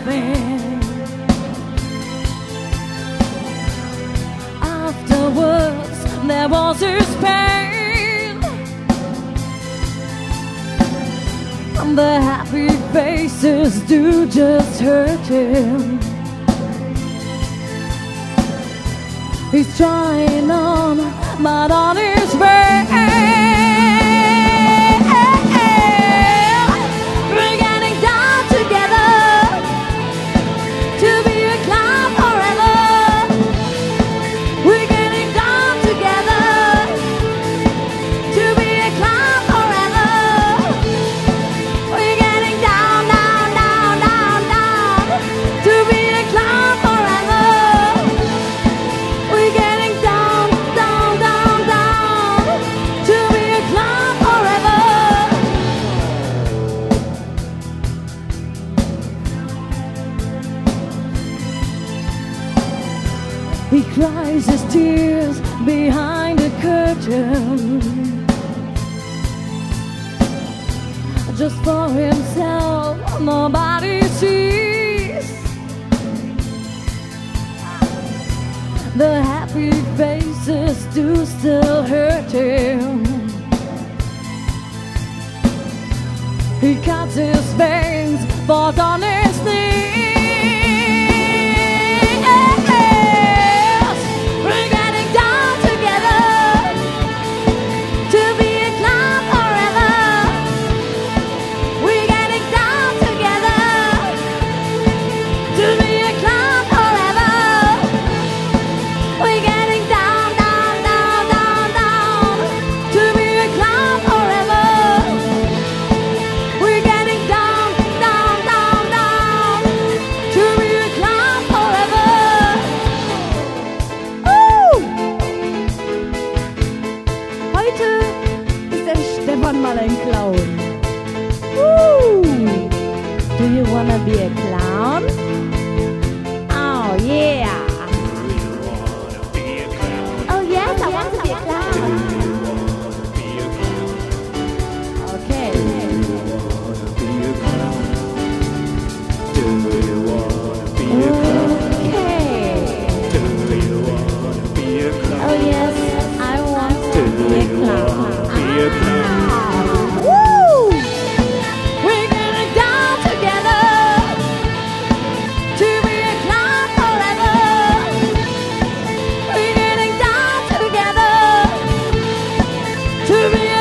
laughing. Afterwards, there was his pain. And the happy faces do just hurt him. He's trying on, but on his way. We're getting down together to be a clown forever. We're getting down together to be a clown forever. We're getting down, down, down, down, down to be a clown forever. We're getting down, down, down, down to be a clown forever. He cries his tears behind a curtain, just for himself, nobody sees. The happy faces do still hurt him. He cuts his veins, falls on his knees. We're getting down together to be a clown forever. We're getting down together to be a clown forever. We're getting down, down, down, down, down to be a clown forever. We're getting down, down, down, down to be a clown forever. Heute ist der Stefan mal ein Clown. Do you wanna be a clown? Oh yeah. Oh yes, I want to be a clown. Okay. Oh yes, I want to be a clown. Woo! We're getting down together to be a clown forever. We're getting down together to be